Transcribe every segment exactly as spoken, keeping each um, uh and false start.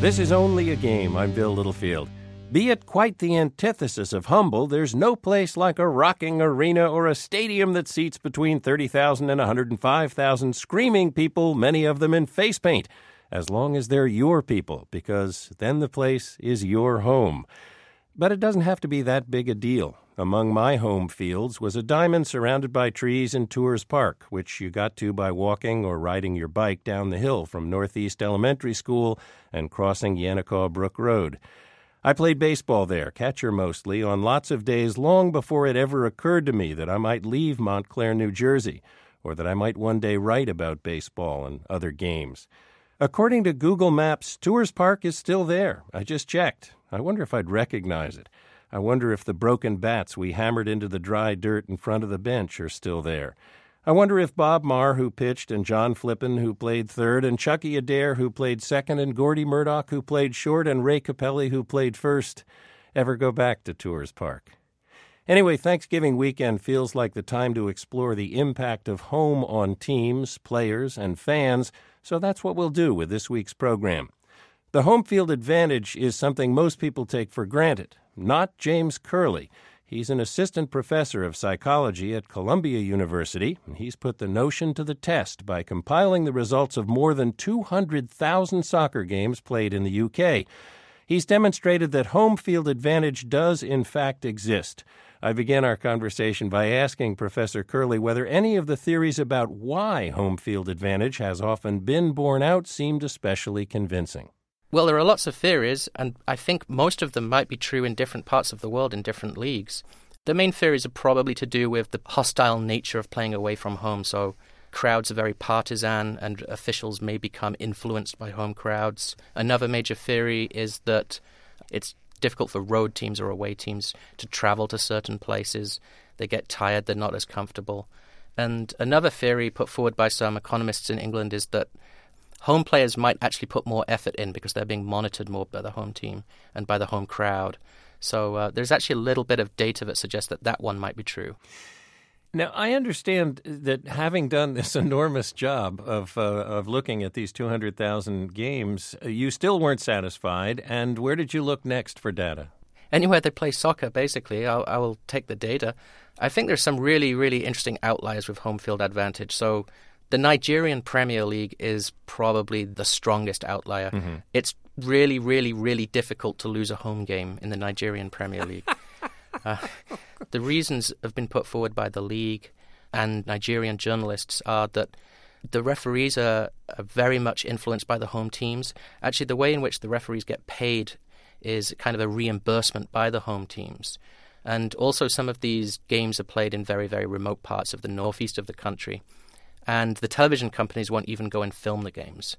This is Only a Game. I'm Bill Littlefield. Be it quite the antithesis of humble, there's no place like a rocking arena or a stadium that seats between thirty thousand and one hundred five thousand screaming people, many of them in face paint, as long as they're your people, because then the place is your home. But it doesn't have to be that big a deal. Among my home fields was a diamond surrounded by trees in Tours Park, which you got to by walking or riding your bike down the hill from Northeast Elementary School and crossing Yanakaw Brook Road. I played baseball there, catcher mostly, on lots of days long before it ever occurred to me that I might leave Montclair, New Jersey, or that I might one day write about baseball and other games. According to Google Maps, Tours Park is still there. I just checked. I wonder if I'd recognize it. I wonder if the broken bats we hammered into the dry dirt in front of the bench are still there. I wonder if Bob Marr, who pitched, and John Flippen, who played third, and Chucky Adair, who played second, and Gordy Murdoch, who played short, and Ray Capelli, who played first, ever go back to Tours Park. Anyway, Thanksgiving weekend feels like the time to explore the impact of home on teams, players, and fans, so that's what we'll do with this week's program. The home field advantage is something most people take for granted. Not James Curley. He's an assistant professor of psychology at Columbia University, and he's put the notion to the test by compiling the results of more than two hundred thousand soccer games played in the U K. He's demonstrated that home field advantage does, in fact, exist. I began our conversation by asking Professor Curley whether any of the theories about why home field advantage has often been borne out seemed especially convincing. Well, there are lots of theories, and I think most of them might be true in different parts of the world, in different leagues. The main theories are probably to do with the hostile nature of playing away from home, so crowds are very partisan, and officials may become influenced by home crowds. Another major theory is that it's difficult for road teams or away teams to travel to certain places. They get tired, they're not as comfortable. And another theory put forward by some economists in England is that home players might actually put more effort in because they're being monitored more by the home team and by the home crowd. So uh, there's actually a little bit of data that suggests that that one might be true. Now, I understand that having done this enormous job of uh, of looking at these two hundred thousand games, you still weren't satisfied. And where did you look next for data? Anywhere they play soccer, basically, I'll, I will take the data. I think there's some really, really interesting outliers with home field advantage. So the Nigerian Premier League is probably the strongest outlier. Mm-hmm. It's really, really, really difficult to lose a home game in the Nigerian Premier League. uh, the reasons have been put forward by the league and Nigerian journalists are that the referees are, are very much influenced by the home teams. Actually, the way in which the referees get paid is kind of a reimbursement by the home teams. And also some of these games are played in very, very remote parts of the northeast of the country. And the television companies won't even go and film the games.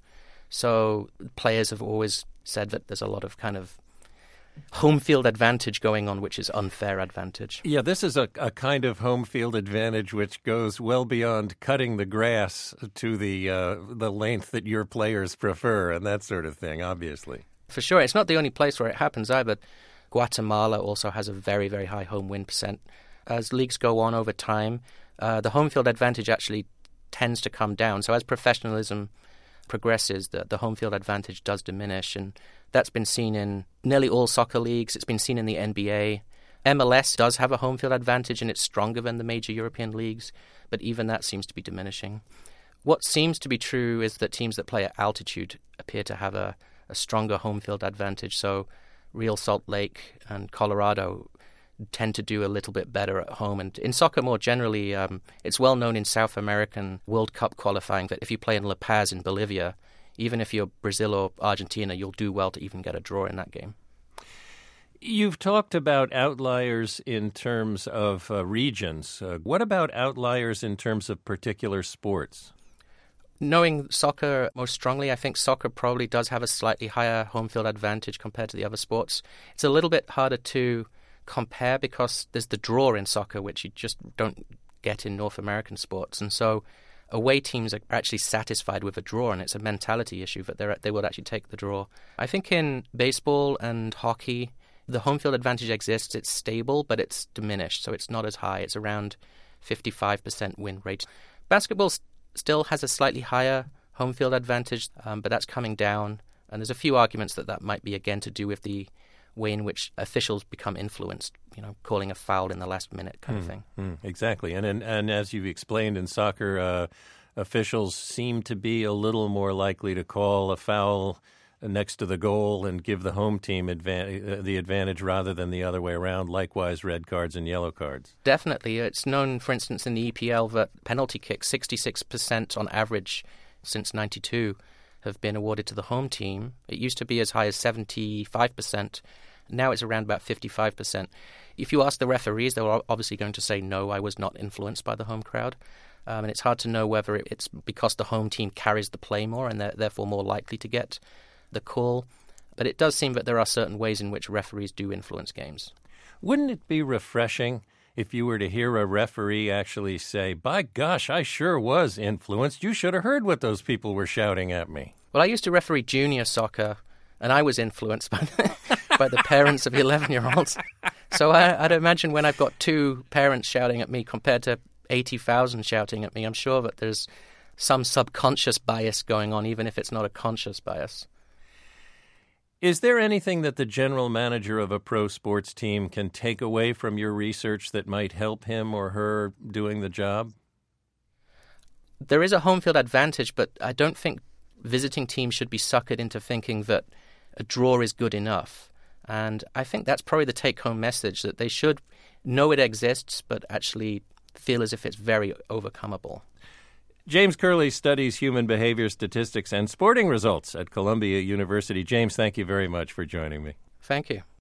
So players have always said that there's a lot of kind of home field advantage going on, which is unfair advantage. Yeah, this is a, a kind of home field advantage which goes well beyond cutting the grass to the uh, the length that your players prefer and that sort of thing, obviously. For sure. It's not the only place where it happens either. Guatemala also has a very, very high home win percent. As leagues go on over time, uh, the home field advantage actually tends to come down. So as professionalism progresses, the, the home field advantage does diminish, and that's been seen in nearly all soccer leagues. It's been seen in the N B A. M L S does have a home field advantage, and it's stronger than the major European leagues, but even that seems to be diminishing. What seems to be true is that teams that play at altitude appear to have a, a stronger home field advantage. So Real Salt Lake and Colorado tend to do a little bit better at home. And in soccer more generally, um, it's well known in South American World Cup qualifying that if you play in La Paz in Bolivia, even if you're Brazil or Argentina, you'll do well to even get a draw in that game. You've talked about outliers in terms of uh, regions. Uh, what about outliers in terms of particular sports? Knowing soccer most strongly, I think soccer probably does have a slightly higher home field advantage compared to the other sports. It's a little bit harder to compare because there's the draw in soccer, which you just don't get in North American sports. And so away teams are actually satisfied with a draw, and it's a mentality issue that they they would actually take the draw. I think in baseball and hockey, the home field advantage exists. It's stable, but it's diminished, so it's not as high. It's around fifty-five percent win rate. Basketball st- still has a slightly higher home field advantage, um, but that's coming down. And there's a few arguments that that might be, again, to do with the way in which officials become influenced, you know, calling a foul in the last minute kind mm, of thing. Mm, exactly. And, and and as you've explained in soccer, uh, officials seem to be a little more likely to call a foul next to the goal and give the home team advan- uh, the advantage rather than the other way around, likewise red cards and yellow cards. Definitely. It's known, for instance, in the E P L that penalty kicks, sixty-six percent on average since ninety-two, have been awarded to the home team. It used to be as high as seventy-five percent. Now it's around about fifty-five percent. If you ask the referees, they're obviously going to say, no, I was not influenced by the home crowd. Um, and it's hard to know whether it's because the home team carries the play more and they're therefore more likely to get the call. But it does seem that there are certain ways in which referees do influence games. Wouldn't it be refreshing if you were to hear a referee actually say, by gosh, I sure was influenced. You should have heard what those people were shouting at me. Well, I used to referee junior soccer, and I was influenced by the, by the parents of eleven-year-olds. So I, I'd imagine when I've got two parents shouting at me compared to eighty thousand shouting at me, I'm sure that there's some subconscious bias going on, even if it's not a conscious bias. Is there anything that the general manager of a pro sports team can take away from your research that might help him or her doing the job? There is a home field advantage, but I don't think visiting teams should be suckered into thinking that a draw is good enough. And I think that's probably the take-home message, that they should know it exists, but actually feel as if it's very overcomable. James Curley studies human behavior statistics and sporting results at Columbia University. James, thank you very much for joining me. Thank you.